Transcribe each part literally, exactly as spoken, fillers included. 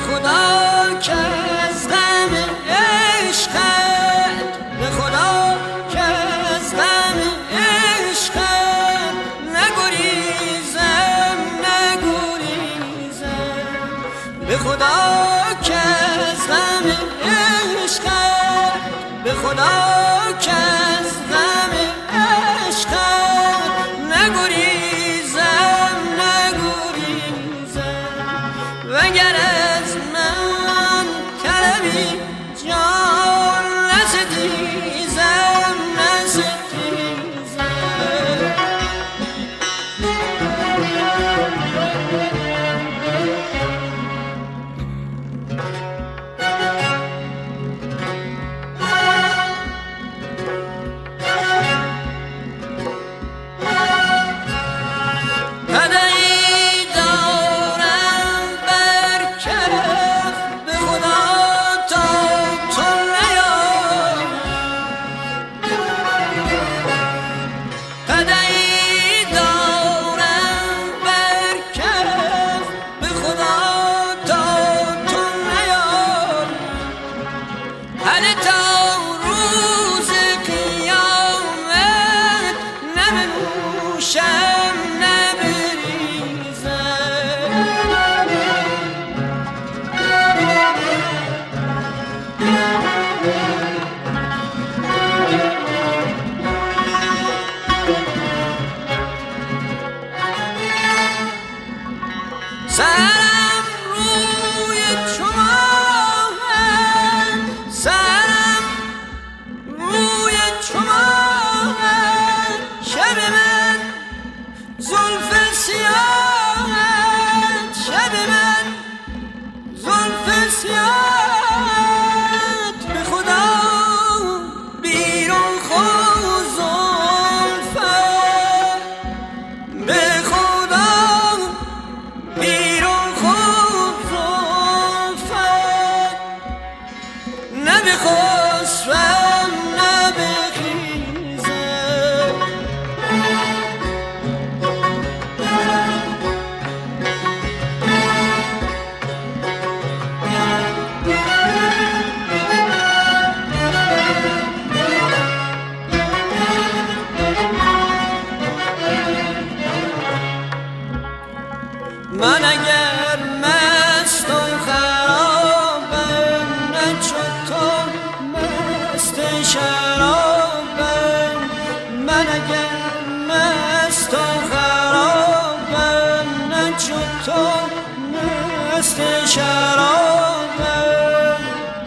خدا که از غم عشقت، به خدا که از غم عشقت نگریزم نگریزم، به خدا که از غم عشقت، به خدا که از غم عشقت نگریزم نگریزم، وگر از من طلبی جان نستیزم نستیزم. سرم روی چماهت، سرم روی چماهت، شب من زلف سیاهت، شب من زلف سیاهت، به خدا بیرون خو زلفت، به خدا بیرون خو زلفت، نه بخسبم نه بخیزم. من اگر مست و خرابم، نه چو تو مست شرابم. من اگر مست و خرابم، نه چو تو مست شرابم.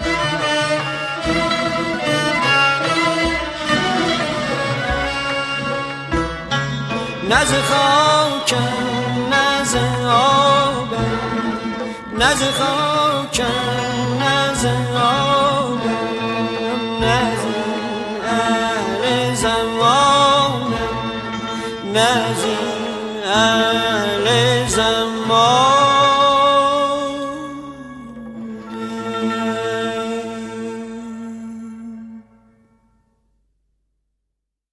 نه ز خاکم نه ز آبم، نه ز خاکم نه ز آبم، نه ز اهل زمانم، نه ز اهل زمان.